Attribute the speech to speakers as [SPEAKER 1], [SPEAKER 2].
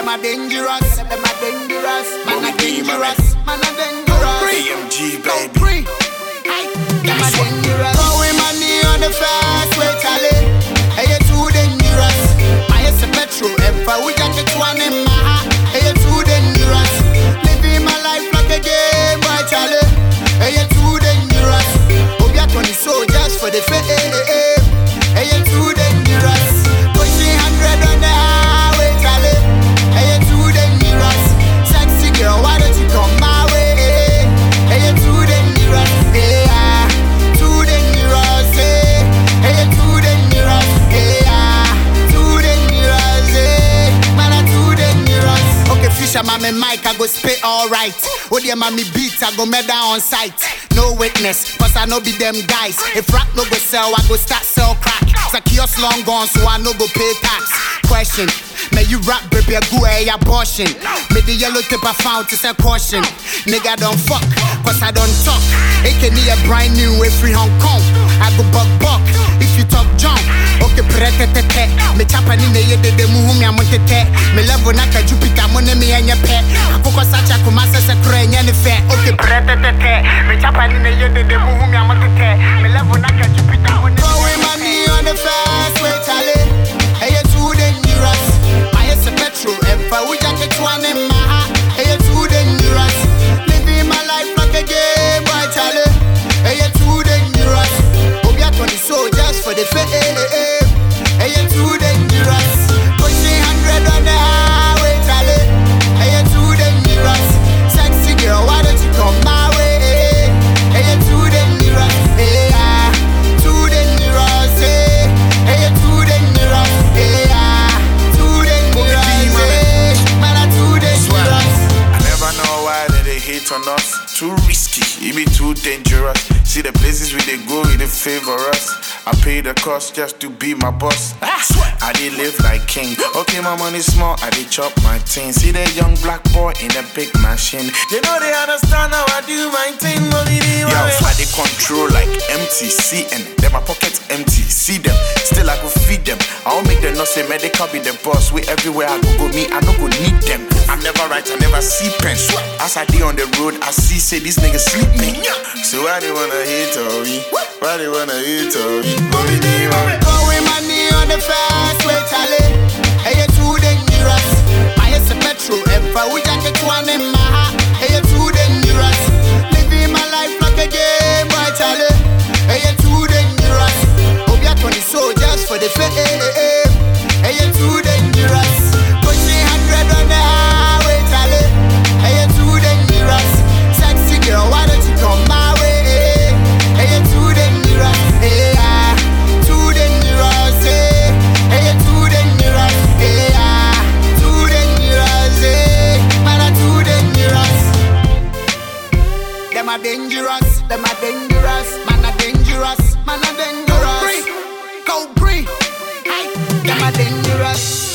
[SPEAKER 1] Them a dangerous, them a dangerous. Man a dangerous, man a dangerous.
[SPEAKER 2] AMG baby.
[SPEAKER 1] Them a dangerous. Throwing money on the fast way, Charlie. Hey, you too dangerous. I is a petrol, ever we got it one in my heart. Hey, you too dangerous. Living my life like a game, boy, Charlie. Hey, you too dangerous. Oh, we are 20 soldiers for the fame. Hey, you too dangerous. Pushing 100 on the highway, Charlie. Hey, you too dangerous. Sexy girl, why don't you come my way? Hey, you too dangerous. Yeah, too dangerous. Hey, you too dangerous. Yeah, too dangerous. Man, I'm too dangerous. Okay, Fisher, mommy, Mike, I go spit alright. Oh, dear, mommy, beat, I go murder on sight. No witness, cause I know be them guys. If rap no go sell, I go start sell crack. Kiosk long gone, so I no go pay tax. Question, may you rap, baby, a go abortion. Me the yellow tip I found to say caution. Nigga don't fuck, cause I don't talk. It can be a brand new way free Hong Kong. I go buck, if you talk jump. Okay, prete. Me chapa ni ne yede de muhumi amontete. Me level naka Jupiter, money me and your pet. I focus sacha kumasa se kure nyane fe. Okay, prete. Me chapa ni ne yede de muhumi amontete. Me level naka Jupiter, money on the fast way, Charlie. Hey, you too dangerous. I is a petrol, ever we got it one in my heart. Hey, you too dangerous. Living my life like a game, boy, Charlie. Hey, you too dangerous. Oh, we are 20 soldiers for the fame. Hey, you too dangerous. Pushing 100 on the highway, Charlie. Hey, you too dangerous. Sexy girl, why don't you come my way? Hey, you too dangerous. Hey, too dangerous. Hey, you too dangerous. Hey, too dangerous. Man, I'm too dangerous.
[SPEAKER 2] I never know why they hate on us. Too risky, it be too dangerous. See the places we they go, they favor us. I pay the cost just to be my boss. I did live like king. Okay, my money small, I did chop my thing. See the young black boy in the big machine. They know they understand how I do my thing. Yeah, so I they control like MTC and then my pockets empty. See them, still I go feed them. I won't make them not say medical be the boss. We everywhere I go me, I no go need them. I'm never right, I never see pens. As I dey on the road, I see say these niggas sleep me. So why they wanna hate on me? Why they wanna hate on me?
[SPEAKER 1] Going money on the fast way, Charlie. Hey, you too dangerous. I is a petrol, ever we got it one in my heart. Hey, you too dangerous. Living my life like a game, boy, Charlie. Hey, you too dangerous. Oh, we are 20 soldiers for the fame. Hey, you too dangerous. Pushing 100 on the highway, Charlie. Hey, you too dangerous. Sexy girl, why don't you come my way? Hey, you too dangerous. Hey, too dangerous. Hey, you too dangerous. Hey, too dangerous. Man, I'm too dangerous. Them are dangerous. Them are dangerous. Man, are dangerous. Man, are dangerous. Go free. Them are dangerous.